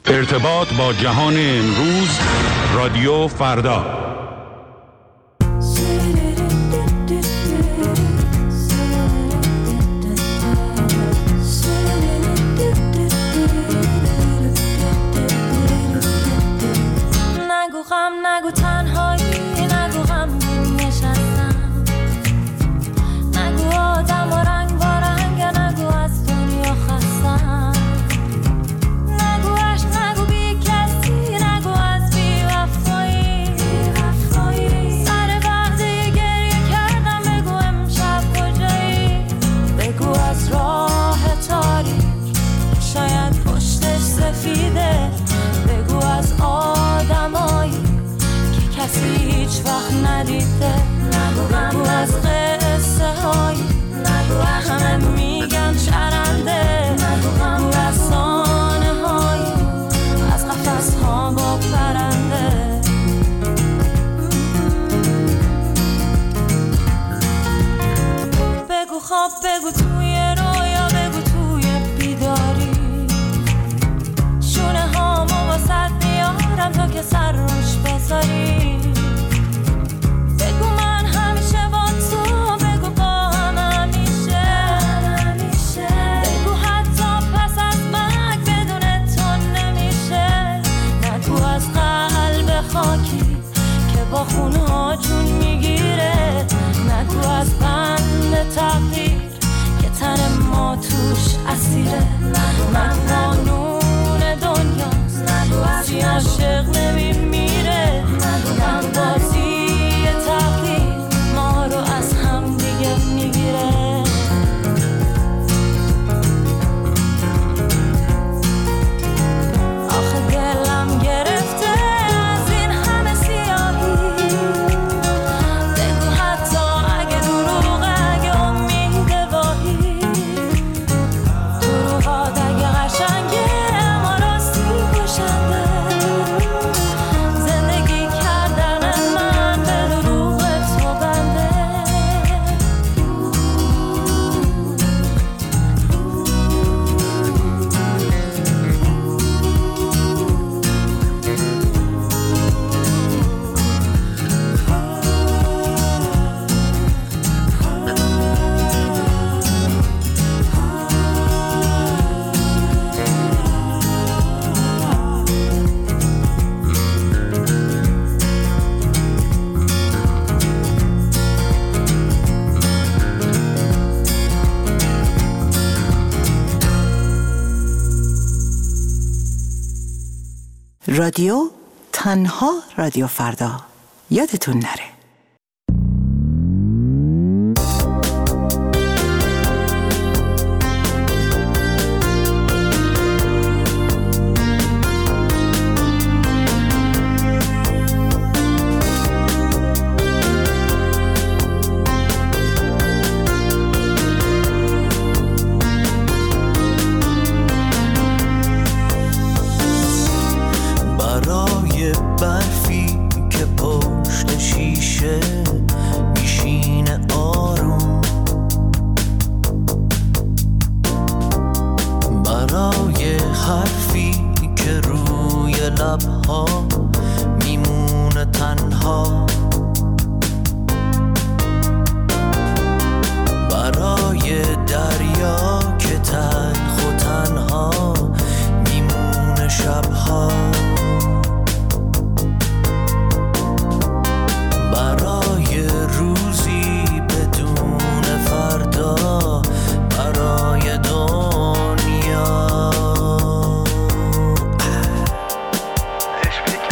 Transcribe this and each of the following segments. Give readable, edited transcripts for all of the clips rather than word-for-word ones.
ارتباط با جهان امروز، رادیو فردا. نگو غم، نگو تنهایی، نگو غم نشستم، نگو آدم و رنگ با رنگ، نگو از دنیا خستم، نگو عشق، نگو بی کسی، نگو از بی وفایی، سر وقتی گریه کردم بگو امشب کجایی، بگو از راه تاریک شاید پشتش سفیده، بگو از آدمایی که کسی هیچ وقت ندیده، بگو از قصه هایی همه میگن چرنده، بگو از سانه هایی از قفس ها با پرنده، بگو خواب، بگو توی رویا، بگو توی بیداری، شونه هامو واسد میارم تا که سر روش بذاری، بگو من همیشه با تو، بگو با هم همیشه، بگو حتی پس از مرگ بدون تو نمیشه، نگو از قلب خاکی که با خونها جون میگیره، نگو از بند تقدیر که تن ما توش اسیره، نگو قانون دنیاست کسی عاشق نمیمیره، نگو بازی تقدیر ما رو از هم دیگه میگیره، آخه دلم گرفته از این همه سیاهی، بگو حتی اگه دروغه، اگه امید واهی، دروغات اگه قشنگه اما راستی کشنده، زندگی کردن من به دروغ تو بنده، رادیو تنها رادیو فردا، یادتون نره. برای برفی که پشت شیشه میشینه آروم، برای حرفی که روی لبها میمونه تنها، برای دریا که تلخ و تنها میمونه شبها، برای روزی بدون فردا، برای دنیا عشقی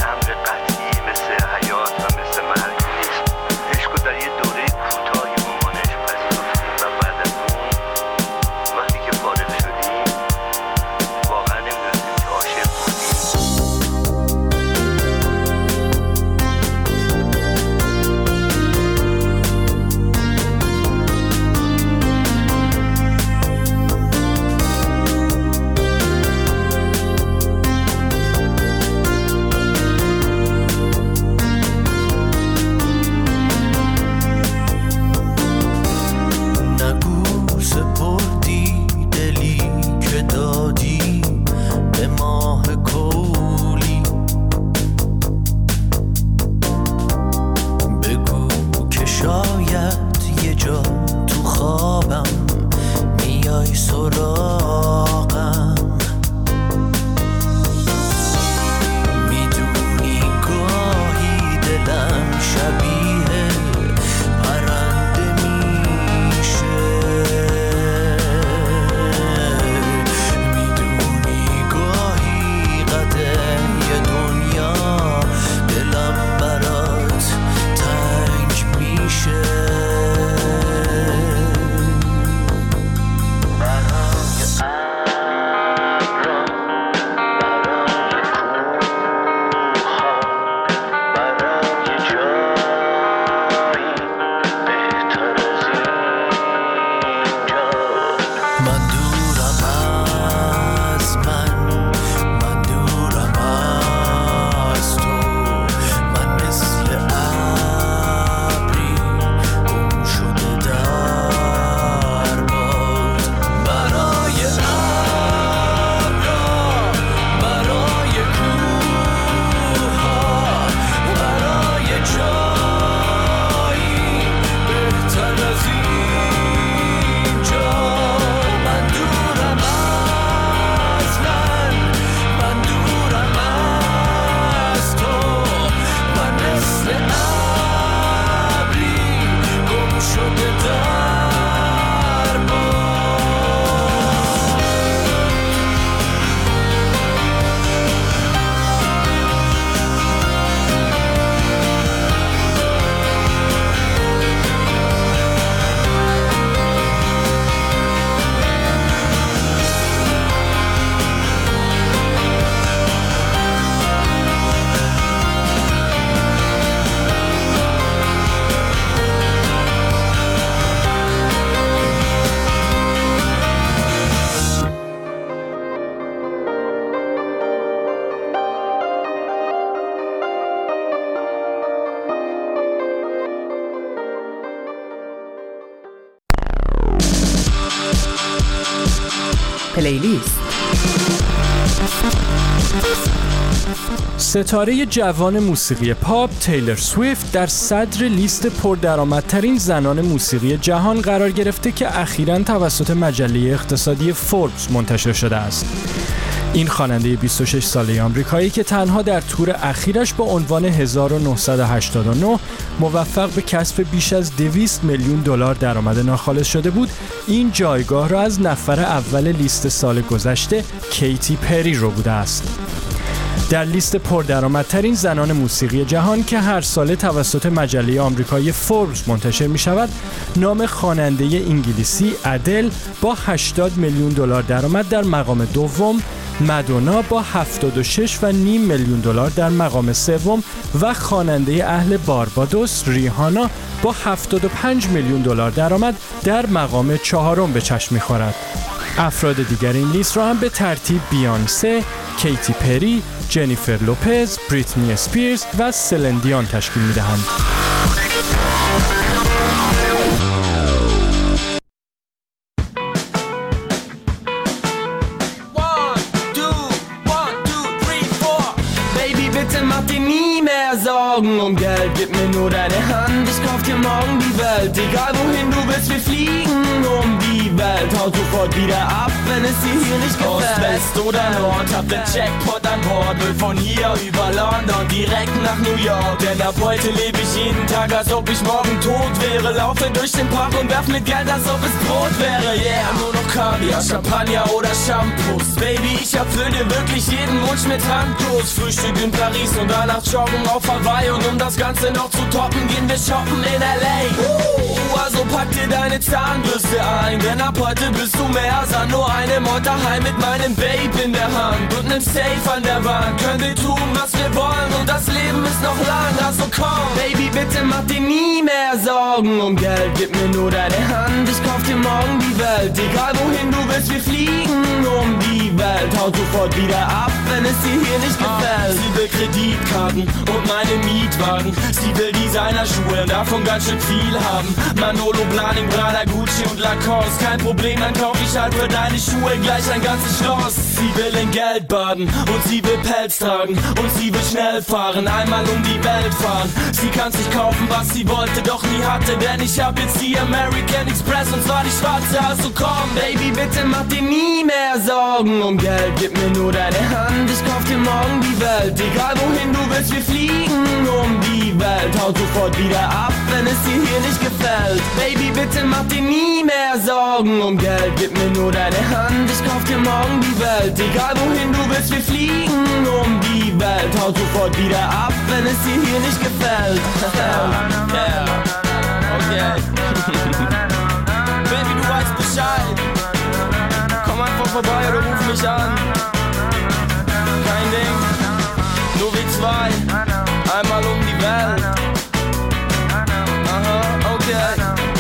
پلیلیست. ستاره جوان موسیقی پاپ تیلر سویفت در صدر لیست پردرآمدترین زنان موسیقی جهان قرار گرفته که اخیراً توسط مجله اقتصادی فوربس منتشر شده است. این خواننده 26 ساله آمریکایی که تنها در تور اخیرش با عنوان 1989 موفق به کسب بیش از 200 میلیون دلار درآمد ناخالص شده بود، این جایگاه را از نفر اول لیست سال گذشته کیتی پری رو بوده است. در لیست پردرآمدترین زنان موسیقی جهان که هر ساله توسط مجله آمریکایی فوربس منتشر می شود، نام خواننده انگلیسی ادل با 80 میلیون دلار درآمد در مقام دوم، مادونا با 76.5 میلیون دلار در مقام سوم و خواننده اهل باربادوس ریهانا با 75 میلیون دلار درآمد در مقام چهارم به چشم می‌خورد. افراد دیگر این لیست را هم به ترتیب بیانسه، کیتی پری، جنیفر لوپز، بریتنی اسپیرز و سلن دیون تشکیل می‌دهند. Sorgen um Geld, gib mir nur deine Hand, ich kauf dir morgen die Welt. Egal wohin du willst, wir fliegen um die Welt. Haut sofort wieder ab, wenn es dir hier nicht gefällt. Ost, West oder Nord, hab den Jackpot an Bord. Will von hier über London direkt nach New York. Denn ab heute lebe ich jeden Tag, als ob ich morgen tot wäre. Laufe durch den Park und werf mit Geld, als ob es Brot wäre. Yeah, nur noch Kaviar, Champagner oder Shampoos. Baby, ich erfülle wirklich jeden Wunsch mit Handlos. Frühstück in Paris und danach joggen auf Hawaii. Und um das Ganze noch zu toppen, gehen wir shoppen in L.A. Also pack dir deine Zahnbürste ein, denn ab heute bist du mehr als nur eine Mod daheim mit meinem Babe in der Hand und nem Safe an der Wand. Können wir tun, was wir wollen und das Leben ist noch lang. Also komm, Baby, bitte mach dir nie mehr Sorgen um Geld. Gib mir nur deine Hand, ich kauf dir morgen die Welt. Egal wohin du willst, wir fliegen um die Welt. Haut sofort wieder ab, wenn es dir hier nicht gefällt. Sie will Kreditkarten und meine Mietwagen. Sie will Designerschuhe, davon ganz schön viel haben. Manolo, Blahnik, Prada, Gucci und Lacoste. Kein Problem, dann kauf ich halt für deine Schuhe gleich ein ganzes Schloss. Sie will in Geld baden und sie will Pelz tragen und sie will schnell fahren, einmal um die Welt fahren. Sie kann sich kaufen, was sie wollte, doch nie hatte, denn ich hab jetzt die American Express und zwar die schwarze. Also komm, Baby, bitte mach dir nie mehr Sorgen um Geld. Gib mir nur deine Hand, ich kauf dir morgen die Welt. Egal wohin du willst, wir fliegen um die Welt. Haut sofort wieder ab, wenn es dir hier nicht gefällt. Baby, bitte mach dir nie mehr Sorgen um Geld. Gib mir nur deine Hand, ich kauf dir morgen die Welt. Egal wohin du willst, wir fliegen um die Welt. Haut sofort wieder ab, wenn es dir hier nicht gefällt. Yeah, okay. Baby, du weißt Bescheid. Komm einfach vorbei oder ruf mich an. Kein Ding, nur wir zwei. Einmal um die Welt. Aha, okay.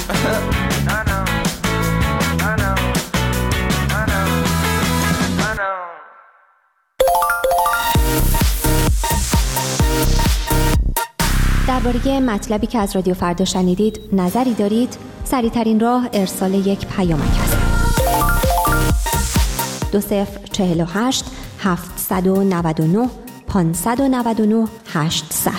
درباره مطلبی که از رادیو فردا شنیدید نظری دارید؟ سریع‌ترین راه ارسال یک پیامک است. 2048 799 599 800.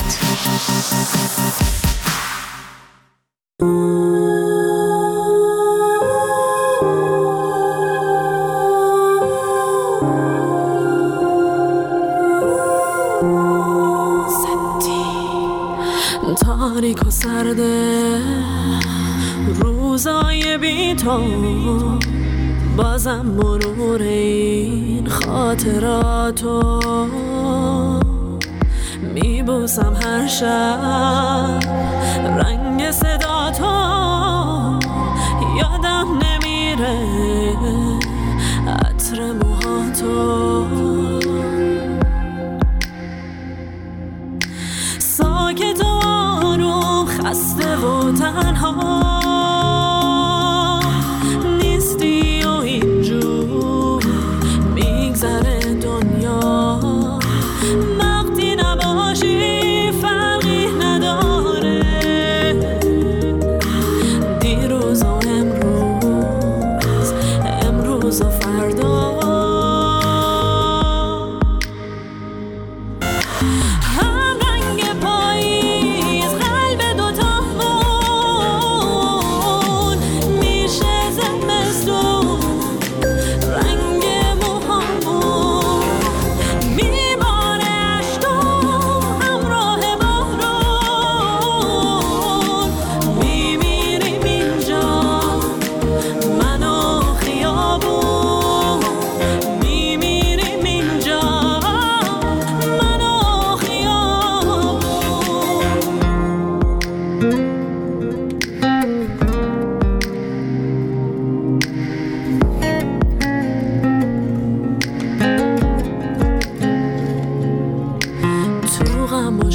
تاریک و سرده روزای بی تو، بازم مرور این خاطراتو میبوسم هر شب، رنگ صدا تو یادم نمیره، عطر موهاتو ساکت و آروم، خسته و تنها نیستی و اینجور میگذره دنیا، وقتی نباشی فرقی نداره، دیروز و امروز، امروز و فردا.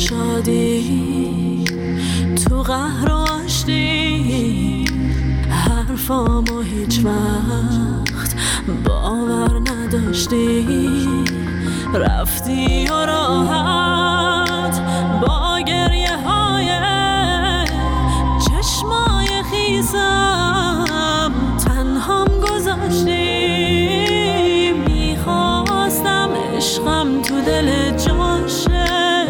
شادی تو قهر و آشتی حرفامو هیچ وقت باور نداشتی رفتی و راحت با گریه های چشمای خیسم تنهام گذاشتی میخواستم عشقم تو دل جاشه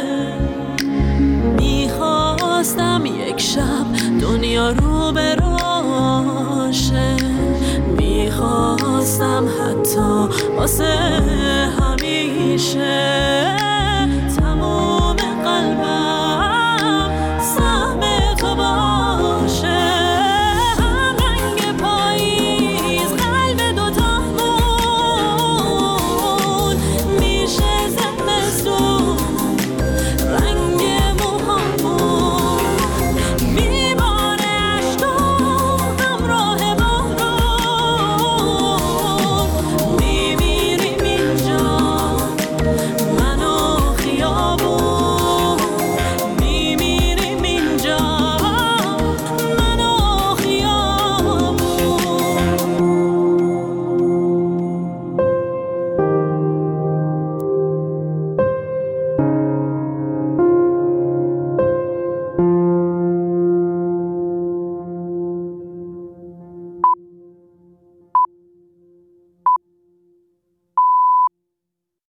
میخواستم یک شب دنیا رو براشه میخواستم حتی واسه